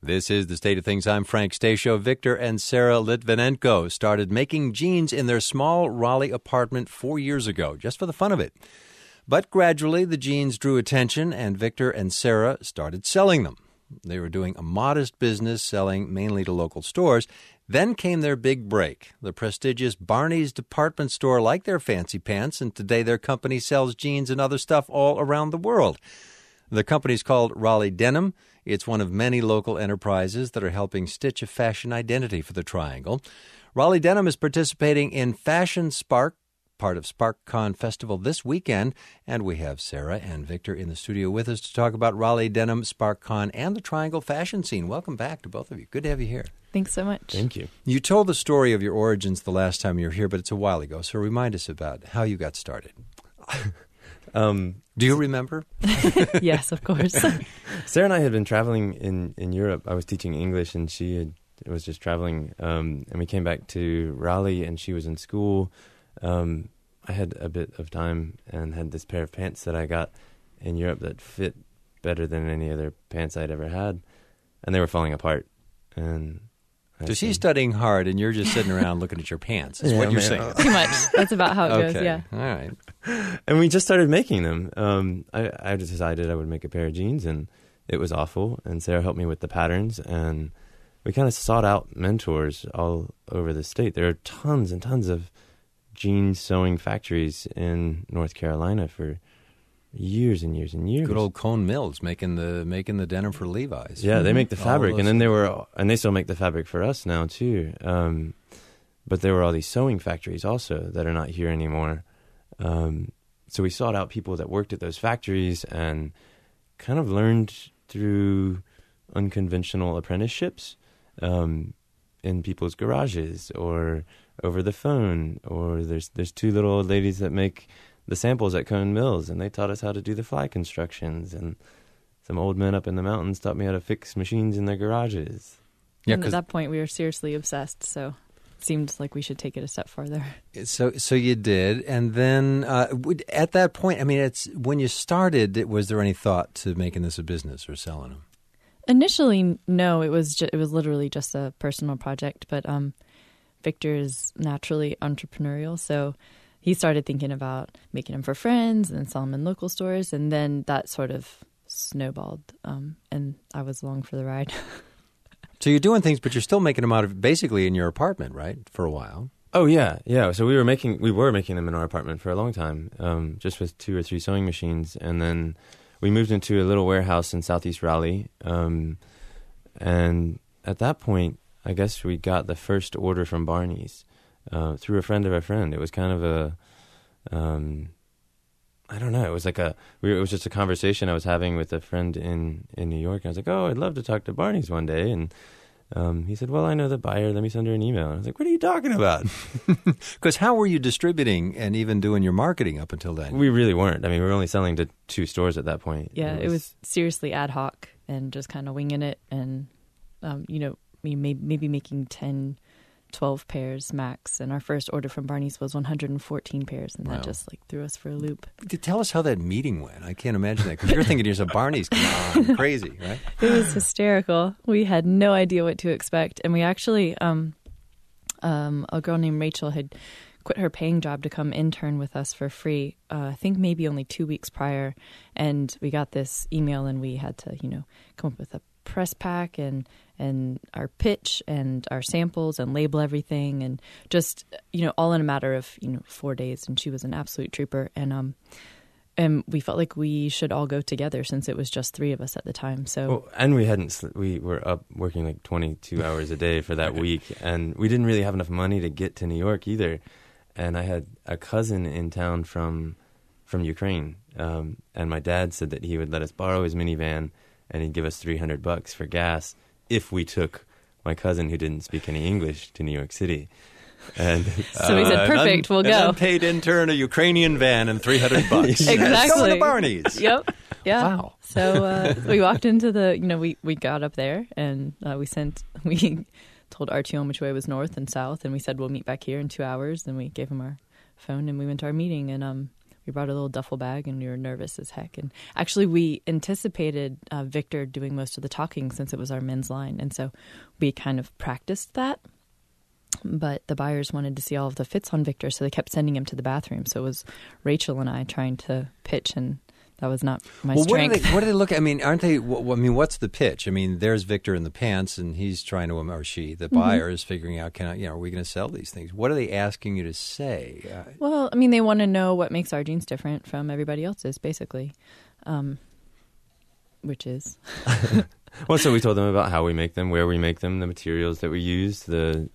This is The State of Things. I'm Frank Stasio. Victor and Sarah Litvinenko started making jeans in their small Raleigh apartment 4 years ago, just for the fun of it. But gradually, the jeans drew attention, and Victor and Sarah started selling them. They were doing a modest business, selling mainly to local stores. Then came their big break. The prestigious Barney's department store liked their fancy pants, and today their company sells jeans and other stuff all around the world. The company's called Raleigh Denim. It's one of many local enterprises that are helping stitch a fashion identity for the Triangle. Raleigh Denim is participating in Fashion Spark, part of SparkCon Festival this weekend, and we have Sarah and Victor in the studio with us to talk about Raleigh Denim, SparkCon, and the Triangle fashion scene. Welcome back to both of you. Good to have you here. Thanks so much. Thank you. You told the story of your origins the last time you were here, but it's a while ago, so remind us about how you got started. Do you remember? Yes, of course. Sarah and I had been traveling in Europe. I was teaching English, and she was just traveling, and we came back to Raleigh, and she was in school. I had a bit of time and had this pair of pants that I got in Europe that fit better than any other pants I'd ever had, and they were falling apart. And so she's studying hard, and you're just sitting around looking at your pants, is what you're saying. Too much. That's about how it goes, yeah. All right. And we just started making them. I just decided I would make a pair of jeans, and it was awful. And Sarah helped me with the patterns, and we kind of sought out mentors all over the state. There are tons and tons of jeans sewing factories in North Carolina for years and years and years. Good old Cone Mills making the denim for Levi's. Yeah, they make the fabric, and then they still make the fabric for us now too. But there were all these sewing factories also that are not here anymore. So we sought out people that worked at those factories and kind of learned through unconventional apprenticeships in people's garages or over the phone. Or there's two little old ladies that make the samples at Cone Mills, and they taught us how to do the fly constructions. And some old men up in the mountains taught me how to fix machines in their garages. Yeah, and at that point, we were seriously obsessed, so it seemed like we should take it a step farther. So you did, and then at that point, I mean, it's when you started. Was there any thought to making this a business or selling them? Initially, no. It was literally just a personal project, but Victor is naturally entrepreneurial, so he started thinking about making them for friends and selling them in local stores, and then that sort of snowballed, and I was along for the ride. So you're doing things, but you're still making them out of basically in your apartment, right? For a while. Oh yeah. So we were making them in our apartment for a long time, just with 2 or 3 sewing machines, and then we moved into a little warehouse in Southeast Raleigh, and at that point, I guess we got the first order from Barney's through a friend of a friend. It was kind of a, I don't know. It was like it was just a conversation I was having with a friend in New York. I was like, "Oh, I'd love to talk to Barney's one day," and he said, "Well, I know the buyer. Let me send her an email." And I was like, "What are you talking about?" Because how were you distributing and even doing your marketing up until then? We really weren't. I mean, we were only selling to 2 stores at that point. Yeah, it was seriously ad hoc and just kind of winging it, and maybe making 10, 12 pairs max. And our first order from Barney's was 114 pairs, and that just threw us for a loop. Tell us how that meeting went. I can't imagine that, because you're thinking to yourself, Barney's, come on, crazy, right? It was hysterical. We had no idea what to expect, and we actually, a girl named Rachel had quit her paying job to come intern with us for free, I think maybe only 2 weeks prior, and we got this email, and we had to, come up with a press pack and our pitch and our samples and label everything, and just all in a matter of 4 days. And she was an absolute trooper, and we felt like we should all go together since it was just 3 of us at the time. So and we were up working like 22 hours a day for that week, and we didn't really have enough money to get to New York either. And I had a cousin in town from Ukraine, and my dad said that he would let us borrow his minivan, and he'd give us $300 for gas if we took my cousin, who didn't speak any English, to New York City. And so he said, "Perfect, we'll go." An unpaid intern, a Ukrainian van, and $300. Exactly. Going to Barney's. Yep. Yeah. Wow. So we walked into we got up there, and we told RTO which way was north and south, and we said we'll meet back here in 2 hours. And we gave him our phone, and we went to our meeting, and we brought a little duffel bag, and we were nervous as heck. And actually, we anticipated Victor doing most of the talking since it was our men's line, and so we kind of practiced that. But the buyers wanted to see all of the fits on Victor, so they kept sending him to the bathroom. So it was Rachel and I trying to pitch, and that was not my strength. What do they look at? I mean, aren't they? I mean, what's the pitch? I mean, there's Victor in the pants, and he's trying to, or she, the buyer, is figuring out, are we going to sell these things? What are they asking you to say? Well, I mean, they want to know what makes our jeans different from everybody else's, basically, which is. Well, so we told them about how we make them, where we make them, the materials that we use, the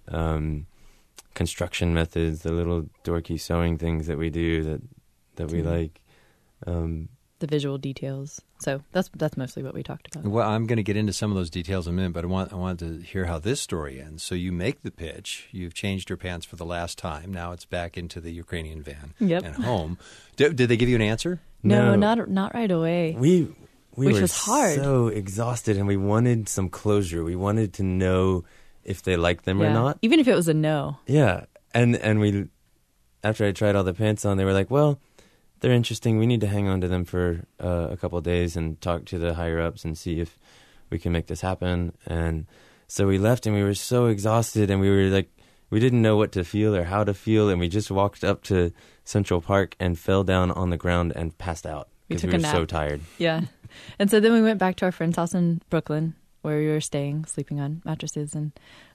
construction methods, the little dorky sewing things that we do that we like. The visual details. So that's mostly what we talked about. Well, I'm going to get into some of those details in a minute, but I want to hear how this story ends. So you make the pitch. You've changed your pants for the last time. Now it's back into the Ukrainian van and home. Did they give you an answer? No, not right away. We Which were was hard. So exhausted, and we wanted some closure. We wanted to know if they liked them or not. Even if it was a no. Yeah. And we, after I tried all the pants on, they were like, well, they're interesting. We need to hang on to them for a couple of days and talk to the higher-ups and see if we can make this happen. And so we left, and we were so exhausted, and we were like, we didn't know what to feel or how to feel, and we just walked up to Central Park and fell down on the ground and passed out because we were so tired. Yeah. And so then we went back to our friend's house in Brooklyn, where we were staying, sleeping on mattresses, and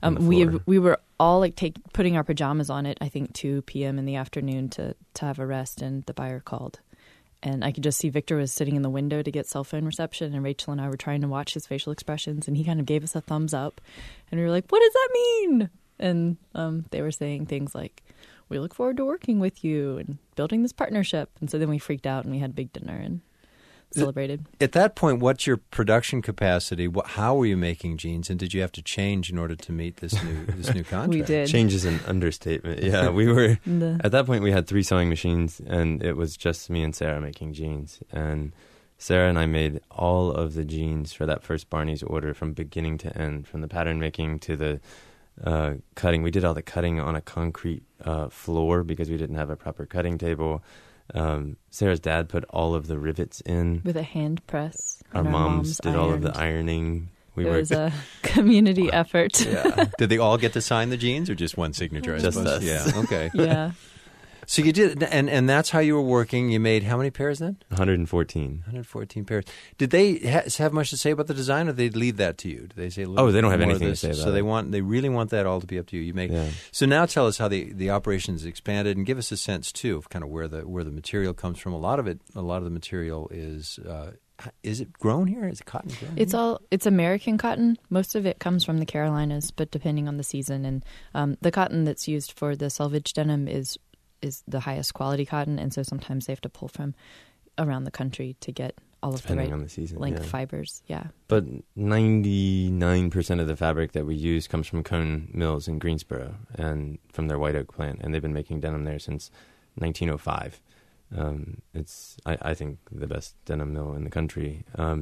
we were all like putting our pajamas on at I think 2 p.m. in the afternoon to have a rest, and the buyer called, and I could just see Victor was sitting in the window to get cell phone reception, and Rachel and I were trying to watch his facial expressions, and he kind of gave us a thumbs up, and we were like, "What does that mean?" And they were saying things like, "We look forward to working with you and building this partnership," and so then we freaked out and we had a big dinner and celebrated. At that point, what's your production capacity? How were you making jeans, and did you have to change in order to meet this new contract? We did. Change is an understatement. Yeah, we were at that point. We had 3 sewing machines, and it was just me and Sarah making jeans. And Sarah and I made all of the jeans for that first Barney's order from beginning to end, from the pattern making to the cutting. We did all the cutting on a concrete floor because we didn't have a proper cutting table. Sarah's dad put all of the rivets in with a hand press. Our moms did all of the ironing. It was a community effort. Yeah. Did they all get to sign the jeans, or just one signature? Just us. Yeah. Okay. Yeah. So you did, and that's how you were working. You made how many pairs then? 114. 114 pairs. Did they have much to say about the design, or did they leave that to you? Did they say? Oh, they don't have anything to say about it. So they really want that all to be up to you. Yeah. So now tell us how the operations expanded, and give us a sense too of kind of where the material comes from. A lot of the material is it grown here? Is it cotton grown? It's American cotton. Most of it comes from the Carolinas, but depending on the season, and the cotton that's used for the selvage denim is the highest quality cotton, and so sometimes they have to pull from around the country to get all of the right on the season, length fibers. Yeah. But 99% of the fabric that we use comes from Cone Mills in Greensboro and from their White Oak plant, and they've been making denim there since 1905. It's I think the best denim mill in the country.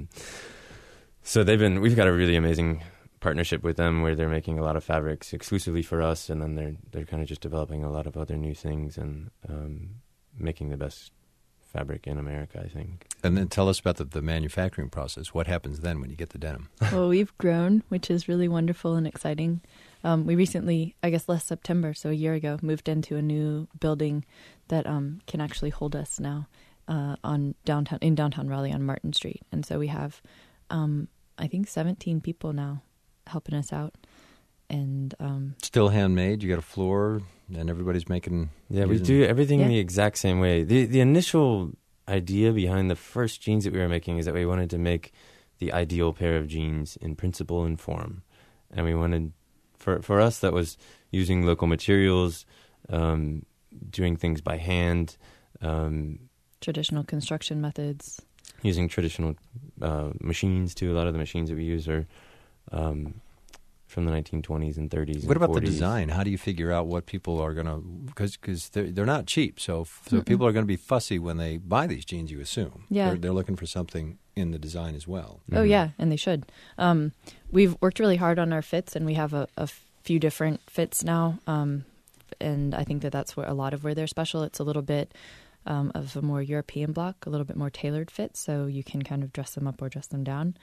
So we've got a really amazing partnership with them where they're making a lot of fabrics exclusively for us, and then they're kind of just developing a lot of other new things and making the best fabric in America, I think. And then tell us about the manufacturing process. What happens then when you get the denim? Well, we've grown, which is really wonderful and exciting. We recently, I guess last September, so a year ago, moved into a new building that can actually hold us now in downtown Raleigh on Martin Street. And so we have, I think, 17 people now helping us out. And still handmade. You got a floor, and everybody's making. Yeah, we do everything the exact same way. The initial idea behind the first jeans that we were making is that we wanted to make the ideal pair of jeans in principle and form, and we wanted, for us, that was using local materials, doing things by hand, traditional construction methods, using traditional machines too. A lot of the machines that we use are from the 1920s and 30s and What about 40s. the design? How do you figure out what people are going to... Because they're not cheap, so people are going to be fussy when they buy these jeans, you assume. Yeah. They're looking for something in the design as well. Oh, yeah, and they should. We've worked really hard on our fits, and we have a few different fits now, and I think that's where a lot of where they're special. It's a little bit of a more European block, a little bit more tailored fit, so you can kind of dress them up or dress them down.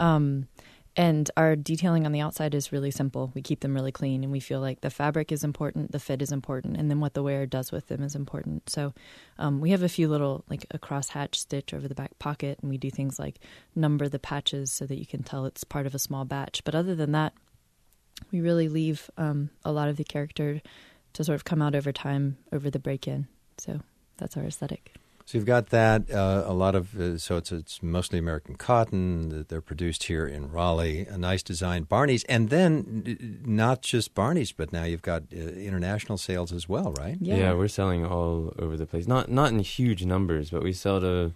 And our detailing on the outside is really simple. We keep them really clean, and we feel like the fabric is important, the fit is important, and then what the wearer does with them is important. So we have a few little, like a crosshatch stitch over the back pocket, and we do things like number the patches so that you can tell it's part of a small batch. But other than that, we really leave a lot of the character to sort of come out over time, over the break-in. So that's our aesthetic. So you've got that, a lot of, so it's mostly American cotton. They're produced here in Raleigh. A nice design, Barney's. And then not just Barney's, but now you've got international sales as well, right? Yeah, we're selling all over the place. Not in huge numbers, but we sell to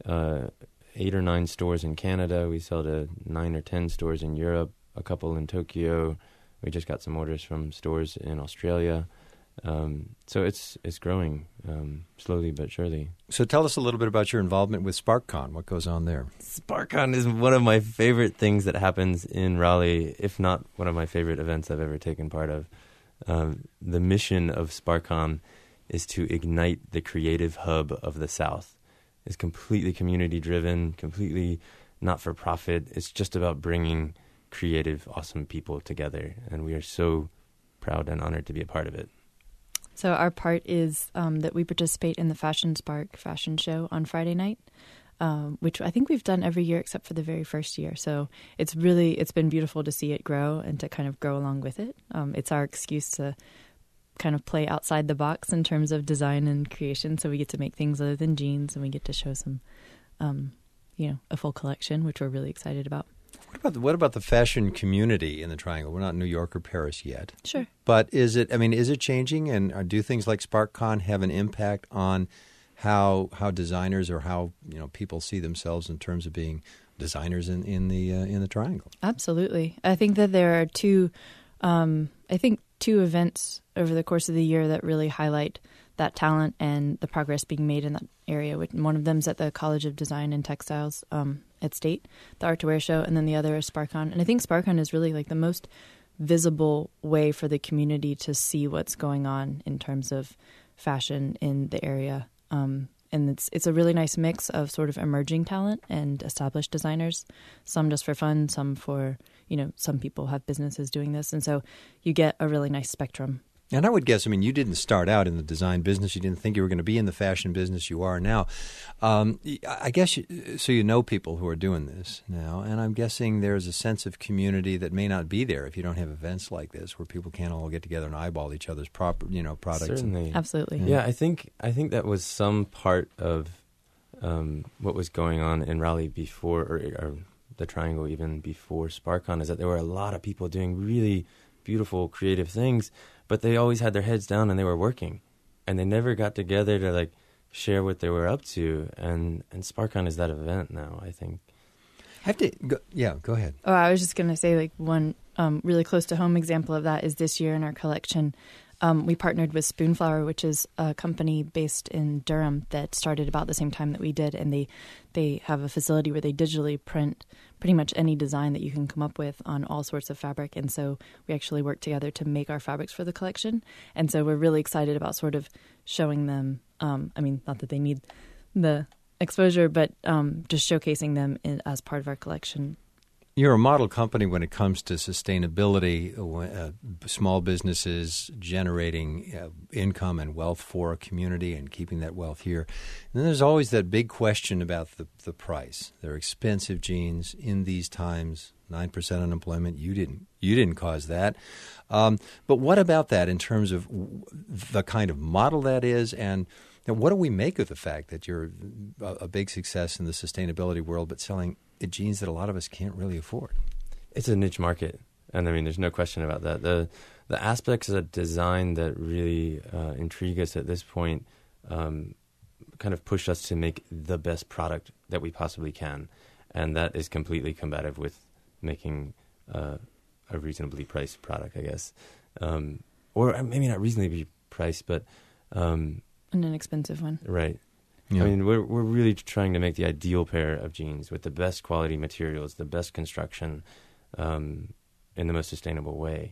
8 or 9 stores in Canada. We sell to 9 or 10 stores in Europe, a couple in Tokyo. We just got some orders from stores in Australia. So it's growing slowly but surely. So tell us a little bit about your involvement with SparkCon. What goes on there? SparkCon is one of my favorite things that happens in Raleigh, if not one of my favorite events I've ever taken part of. The mission of SparkCon is to ignite the creative hub of the South. It's completely community-driven, completely not-for-profit. It's just about bringing creative, awesome people together, and we are so proud and honored to be a part of it. So our part is that we participate in the Fashion Spark fashion show on Friday night, which I think we've done every year except for the very first year. So it's been beautiful to see it grow and to kind of grow along with it. It's our excuse to kind of play outside the box in terms of design and creation. So we get to make things other than jeans, and we get to show some, a full collection, which we're really excited about. What about the fashion community in the Triangle? We're not in New York or Paris yet. Sure. But is it changing, and do things like SparkCon have an impact on how designers or how people see themselves in terms of being designers in the Triangle? Absolutely. I think that there are two events over the course of the year that really highlight that talent and the progress being made in that area. One of them is at the College of Design and Textiles at State, the Art to Wear show, and then the other is SparkCon. And I think SparkCon is really like the most visible way for the community to see what's going on in terms of fashion in the area. And it's a really nice mix of sort of emerging talent and established designers, some just for fun, some for, some people have businesses doing this. And so you get a really nice spectrum. And I would guess, you didn't start out in the design business. You didn't think you were going to be in the fashion business. You are now. I guess, so you know people who are doing this now, and I'm guessing there's a sense of community that may not be there if you don't have events like this where people can't all get together and eyeball each other's products. Certainly. Absolutely. Yeah, I think that was some part of what was going on in Raleigh before, or the Triangle even before SparkCon, is that there were a lot of people doing really beautiful, creative things, but they always had their heads down and they were working, and they never got together to share what they were up to. And SparkCon is that event now, I think. Go ahead. Oh, I was just going to say one really close to home example of that is this year in our collection. We partnered with Spoonflower, which is a company based in Durham that started about the same time that we did, and they have a facility where they digitally print pretty much any design that you can come up with on all sorts of fabric. And so we actually worked together to make our fabrics for the collection. And so we're really excited about sort of showing them, not that they need the exposure, but just showcasing them as part of our collection. You're a model company when it comes to sustainability, small businesses generating income and wealth for a community and keeping that wealth here. And then there's always that big question about the price. They're expensive jeans in these times, 9% unemployment. You didn't cause that. But what about that in terms of the kind of model that is, and what do we make of the fact that you're a big success in the sustainability world but selling jeans that a lot of us can't really afford? It's a niche market, and there's no question about that. The aspects of design that really intrigue us at this point kind of push us to make the best product that we possibly can, and that is completely combative with making a reasonably priced product, I guess, or maybe not reasonably priced, but an inexpensive one, right? Yeah. We're really trying to make the ideal pair of jeans with the best quality materials, the best construction, in the most sustainable way.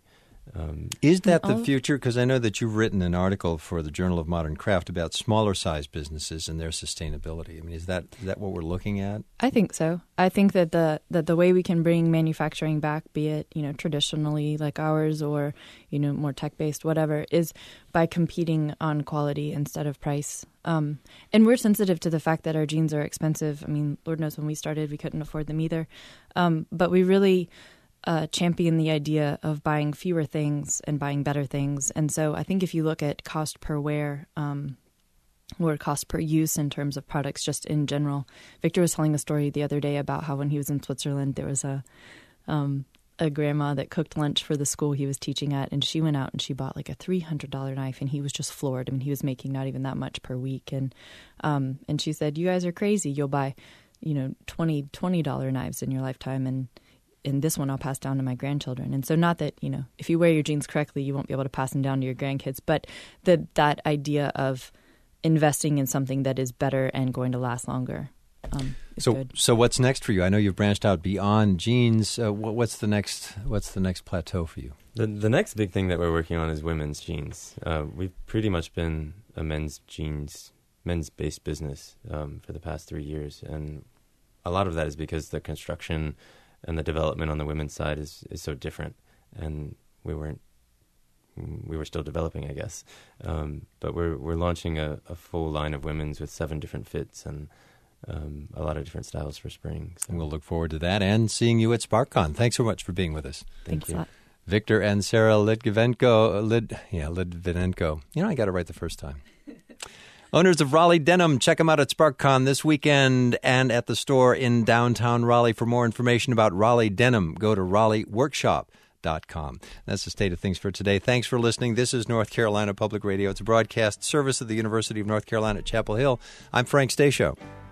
Is that the future? Because I know that you've written an article for the Journal of Modern Craft about smaller-sized businesses and their sustainability. I mean, is that what we're looking at? I think so. I think that the way we can bring manufacturing back, be it traditionally like ours or more tech-based, whatever, is by competing on quality instead of price. And we're sensitive to the fact that our jeans are expensive. I mean, Lord knows when we started, we couldn't afford them either. But we really champion the idea of buying fewer things and buying better things. And so I think if you look at cost per wear or cost per use in terms of products just in general, Victor was telling a story the other day about how when he was in Switzerland, there was a grandma that cooked lunch for the school he was teaching at, and she went out and she bought like a $300 knife, and he was just floored. I mean, he was making not even that much per week. And she said, "You guys are crazy. You'll buy, $20 knives in your lifetime, and this one I'll pass down to my grandchildren." And so not that, if you wear your jeans correctly, you won't be able to pass them down to your grandkids, but that idea of investing in something that is better and going to last longer is good. So what's next for you? I know you've branched out beyond jeans. What's the next plateau for you? The next big thing that we're working on is women's jeans. We've pretty much been a men's-based business for the past 3 years, and a lot of that is because the construction and the development on the women's side is so different, and we were still developing, I guess. But we're launching a full line of women's with 7 different fits and a lot of different styles for spring. So. We'll look forward to that and seeing you at SparkCon. Thanks so much for being with us. Thanks a lot. Victor and Sarah Litvinenko. I got it right the first time. Owners of Raleigh Denim, check them out at SparkCon this weekend and at the store in downtown Raleigh. For more information about Raleigh Denim, go to RaleighWorkshop.com. That's the state of things for today. Thanks for listening. This is North Carolina Public Radio. It's a broadcast service of the University of North Carolina at Chapel Hill. I'm Frank Stasio.